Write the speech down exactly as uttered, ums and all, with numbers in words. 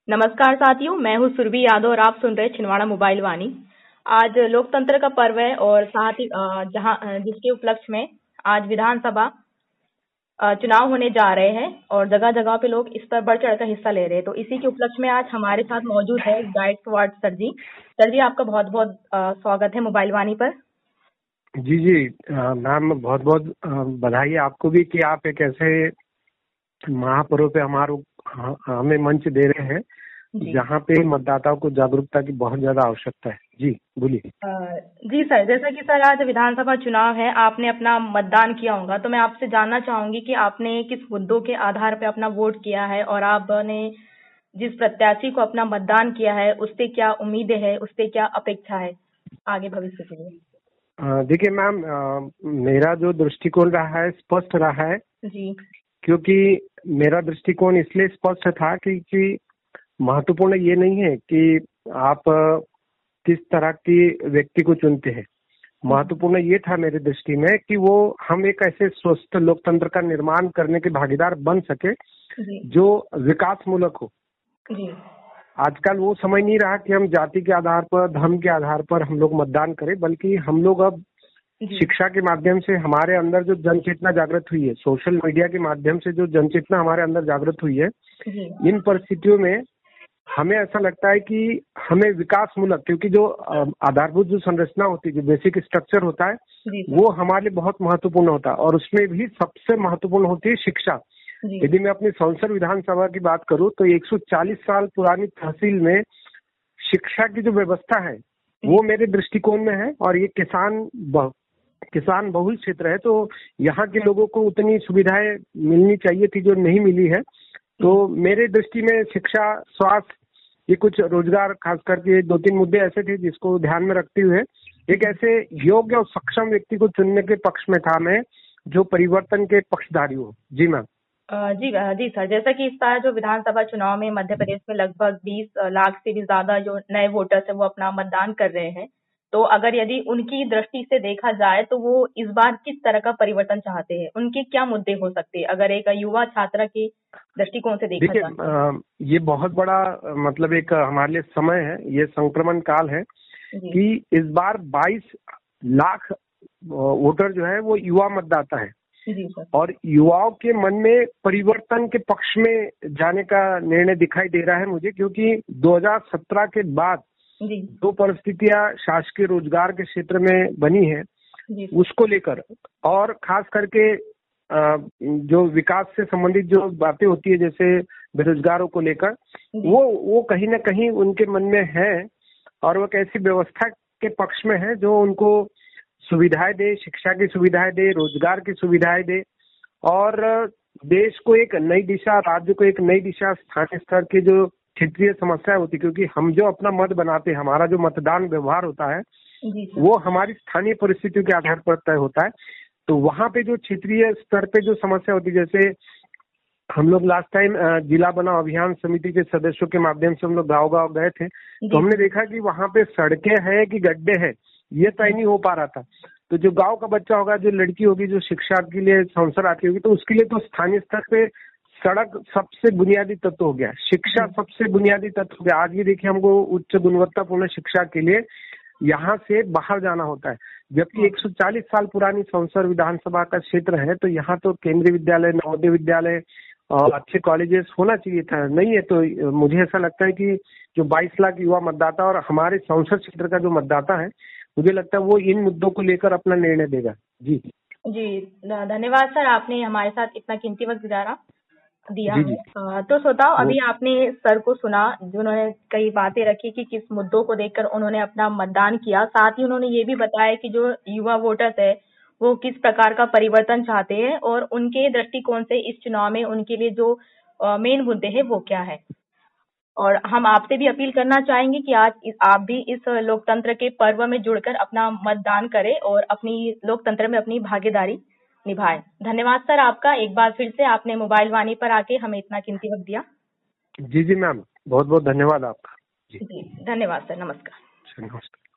नमस्कार साथियों, मैं हूँ सुरभि यादव और आप सुन रहे छिंदवाड़ा मोबाइल वाणी। आज लोकतंत्र का पर्व है और साथ ही अ, जहां अ, जिसके उपलक्ष्य में आज विधानसभा अ, चुनाव होने जा रहे हैं और जगह जगह पे लोग इस पर बढ़ चढ़कर हिस्सा ले रहे हैं। तो इसी के उपलक्ष्य में आज हमारे साथ मौजूद है गायकवाड़ सर जी। सर जी, आपका बहुत बहुत स्वागत है मोबाइल वाणी पर। जी जी अ, मैम, बहुत बहुत बधाई आपको भी कि आप एक ऐसे महापर्व पे हमारे ह- हमें मंच दे रहे हैं जी जहाँ पे मतदाताओं को जागरूकता की बहुत ज्यादा आवश्यकता है। जी बोलिए। अ, जी सर, जैसा कि सर आज विधानसभा चुनाव है, आपने अपना मतदान किया होगा, तो मैं आपसे जानना चाहूंगी कि आपने किस मुद्दों के आधार पर अपना वोट किया है और आपने जिस प्रत्याशी को अपना मतदान किया है उससे क्या उम्मीदें है, उससे क्या अपेक्षा है आगे भविष्य के लिए। अ, देखिए मैम, अ, मेरा जो दृष्टिकोण रहा है स्पष्ट रहा है, जी क्योंकि मेरा दृष्टिकोण इसलिए स्पष्ट था कि, कि महत्वपूर्ण ये नहीं है कि आप अ, किस तरह की व्यक्ति को चुनते हैं। महत्वपूर्ण ये था मेरी दृष्टि में कि वो हम एक ऐसे स्वस्थ लोकतंत्र का निर्माण करने के भागीदार बन सके जी जो विकास मूलक हो। जी आजकल वो समय नहीं रहा कि हम जाति के आधार पर, धर्म के आधार पर हम लोग मतदान करें, बल्कि हम लोग अब जी शिक्षा के माध्यम से हमारे अंदर जो जनचेतना जागृत हुई है, सोशल मीडिया के माध्यम से जो जनचेतना हमारे अंदर जागृत हुई है, जी इन परिस्थितियों में हमें ऐसा लगता है कि हमें विकास मूलक, क्योंकि जो अ, आधारभूत जो संरचना होती है, जो बेसिक स्ट्रक्चर होता है, जी सर। वो हमारे लिए बहुत महत्वपूर्ण होता है और उसमें भी सबसे महत्वपूर्ण होती है शिक्षा। जी यदि मैं अपनी संसद विधानसभा की बात करूं तो एक सौ चालीस साल पुरानी तहसील में शिक्षा की जो व्यवस्था है वो मेरे दृष्टिकोण में है, और ये किसान बहु, किसान बहुल क्षेत्र है, तो यहाँ के लोगों को उतनी सुविधाएं मिलनी चाहिए थी जो नहीं मिली है। तो मेरे दृष्टि में शिक्षा, स्वास्थ्य, ये कुछ रोजगार, खास करके दो तीन मुद्दे ऐसे थे जिसको ध्यान में रखते हुए एक ऐसे योग्य और सक्षम व्यक्ति को चुनने के पक्ष में था मैं, जो परिवर्तन के पक्षधारी हो। जी मैम। अ, जी अ, जी सर, जैसा कि इस बार जो विधानसभा चुनाव में मध्य प्रदेश में लगभग बीस लाख से भी ज्यादा जो नए वोटर्स है वो अपना मतदान कर रहे हैं। तो अगर यदि उनकी दृष्टि से देखा जाए तो वो इस बार किस तरह का परिवर्तन चाहते हैं, उनके क्या मुद्दे हो सकते हैं अगर एक युवा छात्रा के दृष्टिकोण से देखा देखिए, जाए। अ, ये बहुत बड़ा अ, मतलब एक अ, हमारे लिए समय है, ये संक्रमण काल है जी कि इस बार बाईस लाख वोटर जो है वो युवा मतदाता है, जी सर। और युवाओं के मन में परिवर्तन के पक्ष में जाने का निर्णय दिखाई दे रहा है मुझे, क्योंकि दो हज़ार सत्रह के बाद जी जो परिस्थितियां शासकीय रोजगार के क्षेत्र में बनी है जी उसको लेकर, और खास करके अ, जो विकास से संबंधित जो बातें होती है जैसे बेरोजगारों को लेकर, जी वो वो कहीं ना कहीं उनके मन में है, और वो एक ऐसी व्यवस्था के पक्ष में है जो उनको सुविधाएं दे, शिक्षा की सुविधाएं दे, रोजगार की सुविधाएं दे, और देश को एक नई दिशा, राज्य को एक नई दिशा, स्थानीय स्तर की जो क्षेत्रीय समस्या होती है, क्योंकि हम जो अपना मत बनाते हैं, हमारा जो मतदान व्यवहार होता है जी सर। वो हमारी स्थानीय परिस्थितियों के आधार पर तय होता है। तो वहाँ पे जो क्षेत्रीय स्तर पे जो समस्या होती है, जैसे हम लोग लास्ट टाइम जिला बनाओ अभियान समिति के सदस्यों के माध्यम से हम लोग गाँव गाँव गए थे, तो जी हमने देखा कि वहाँ पे सड़कें हैं कि गड्ढे हैं ये तय नहीं हो पा रहा था। तो जो गांव का बच्चा होगा, जो लड़की होगी, जो शिक्षा के लिए संसद आती होगी, तो उसके लिए तो स्थानीय स्तर पे सड़क सबसे बुनियादी तत्व हो गया, शिक्षा सबसे बुनियादी तत्व हो गया। आज भी देखिए, हमको उच्च गुणवत्तापूर्ण शिक्षा के लिए यहाँ से बाहर जाना होता है, जबकि एक सौ चालीस साल पुरानी संसद विधानसभा का क्षेत्र है, तो यहाँ तो केंद्रीय विद्यालय, नवोदय विद्यालय और अच्छे कॉलेजेस होना चाहिए था, नहीं है। तो मुझे ऐसा लगता है कि जो बाईस लाख युवा मतदाता और हमारे संसद क्षेत्र का जो मतदाता है, मुझे लगता है वो इन मुद्दों को लेकर अपना निर्णय देगा। जी जी ध- धन्यवाद सर, आपने हमारे साथ इतना कीमती वक्त गुजारा दिया जी है। जी। अ, तो श्रोताओ, वो अभी आपने सर को सुना जिन्होंने कई बातें रखी कि किस मुद्दों को देखकर उन्होंने अपना मतदान किया। साथ ही उन्होंने ये भी बताया कि जो युवा वोटर्स है वो किस प्रकार का परिवर्तन चाहते हैं और उनके दृष्टिकोण से इस चुनाव में उनके लिए जो मेन मुद्दे हैं वो क्या है। और हम आपसे भी अपील करना चाहेंगे कि आज इस, आप भी इस लोकतंत्र के पर्व में जुड़कर अपना मतदान करें और अपनी लोकतंत्र में अपनी भागीदारी निभाएं। धन्यवाद सर आपका, एक बार फिर से आपने मोबाइल वाणी पर आके हमें इतना कीमती वक्त दिया। जी जी मैम, बहुत बहुत धन्यवाद आपका। जी जी धन्यवाद सर, नमस्कार। नमस्कार।